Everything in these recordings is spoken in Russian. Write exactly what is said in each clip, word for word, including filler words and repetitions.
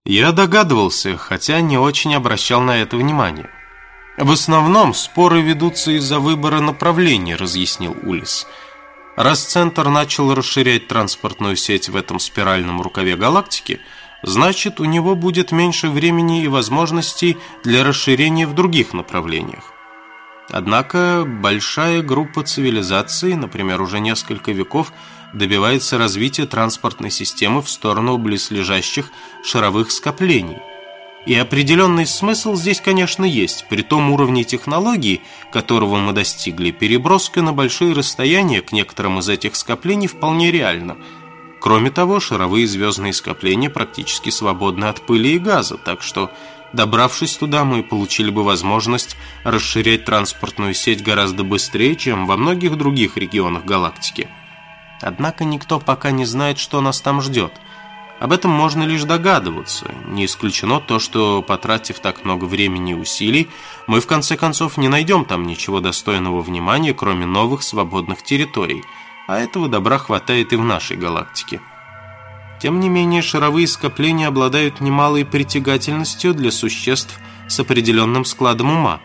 Я догадывался, хотя не очень обращал на это внимание. В основном споры ведутся из-за выбора направления, разъяснил Улисс. Раз Центр начал расширять транспортную сеть в этом спиральном рукаве галактики, значит, у него будет меньше времени и возможностей для расширения в других направлениях. Однако большая группа цивилизаций, например, уже несколько веков, добивается развития транспортной системы в сторону близлежащих шаровых скоплений. И определенный смысл здесь, конечно, есть. При том уровне технологий, которого мы достигли, переброска на большие расстояния к некоторым из этих скоплений вполне реальна. Кроме того, шаровые звездные скопления практически свободны от пыли и газа, так что, добравшись туда, мы получили бы возможность расширять транспортную сеть гораздо быстрее, чем во многих других регионах галактики. Однако никто пока не знает, что нас там ждет. Об этом можно лишь догадываться. Не исключено то, что, потратив так много времени и усилий, мы в конце концов не найдем там ничего достойного внимания, кроме новых свободных территорий. А этого добра хватает и в нашей галактике. Тем не менее, шаровые скопления обладают немалой притягательностью для существ с определенным складом ума.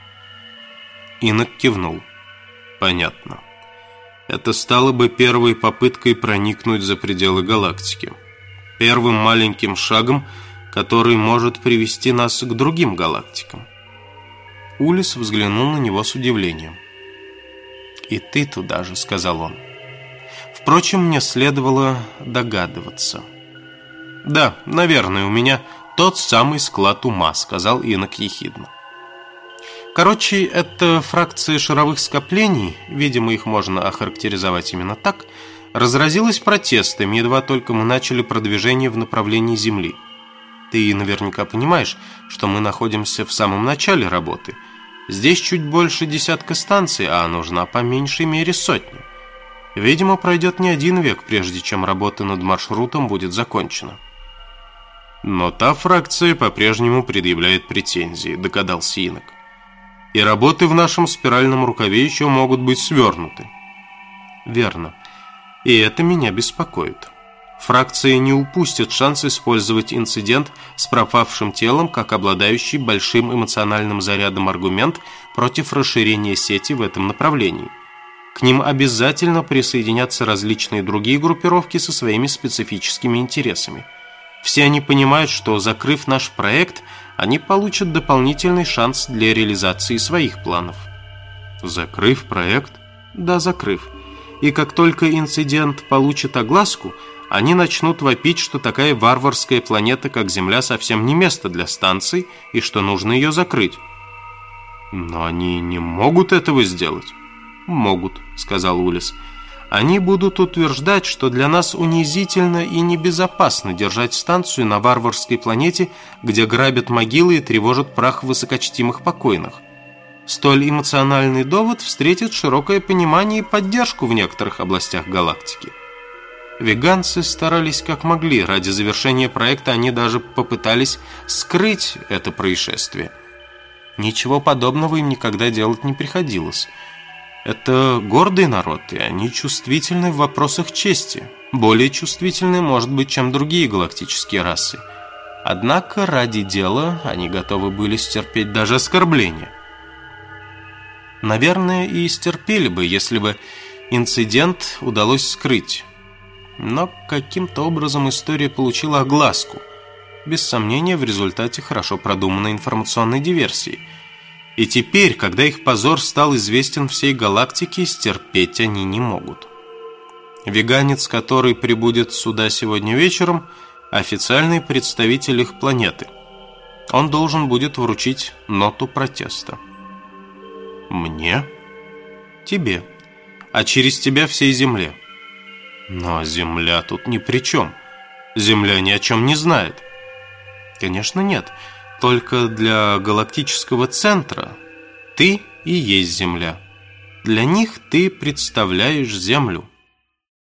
Инок кивнул. Понятно. Это стало бы первой попыткой проникнуть за пределы галактики. Первым маленьким шагом, который может привести нас к другим галактикам. Улисс взглянул на него с удивлением. «И ты туда же», — сказал он. Впрочем, мне следовало догадываться. «Да, наверное, у меня тот самый склад ума», — сказал Инок ехидно. Короче, это фракция шаровых скоплений, видимо, их можно охарактеризовать именно так, разразилась протестами, едва только мы начали продвижение в направлении Земли. Ты наверняка понимаешь, что мы находимся в самом начале работы. Здесь чуть больше десятка станций, а нужна по меньшей мере сотня. Видимо, пройдет не один век, прежде чем работа над маршрутом будет закончена. Но та фракция по-прежнему предъявляет претензии, догадался Инок. И работы в нашем спиральном рукаве еще могут быть свернуты. Верно. И это меня беспокоит. Фракция не упустит шанс использовать инцидент с пропавшим телом как обладающий большим эмоциональным зарядом аргумент против расширения сети в этом направлении. К ним обязательно присоединятся различные другие группировки со своими специфическими интересами. Все они понимают, что, закрыв наш проект, они получат дополнительный шанс для реализации своих планов. Закрыв проект? Да, закрыв. И как только инцидент получит огласку, они начнут вопить, что такая варварская планета, как Земля, совсем не место для станций, и что нужно ее закрыть. Но они не могут этого сделать. Могут, сказал Улисс. Они будут утверждать, что для нас унизительно и небезопасно держать станцию на варварской планете, где грабят могилы и тревожат прах высокочтимых покойных. Столь эмоциональный довод встретит широкое понимание и поддержку в некоторых областях галактики. Веганцы старались как могли. Ради завершения проекта они даже попытались скрыть это происшествие. Ничего подобного им никогда делать не приходилось. Это гордый народ, и они чувствительны в вопросах чести. Более чувствительны, может быть, чем другие галактические расы. Однако ради дела они готовы были стерпеть даже оскорбления. Наверное, и стерпели бы, если бы инцидент удалось скрыть. Но каким-то образом история получила огласку. Без сомнения, в результате хорошо продуманной информационной диверсии. И теперь, когда их позор стал известен всей галактике, стерпеть они не могут. Веганец, который прибудет сюда сегодня вечером, официальный представитель их планеты. Он должен будет вручить ноту протеста. Мне? Тебе. А через тебя всей Земле. Но Земля тут ни при чем. Земля ни о чем не знает. Конечно, нет. Только для галактического центра ты и есть Земля. Для них ты представляешь Землю.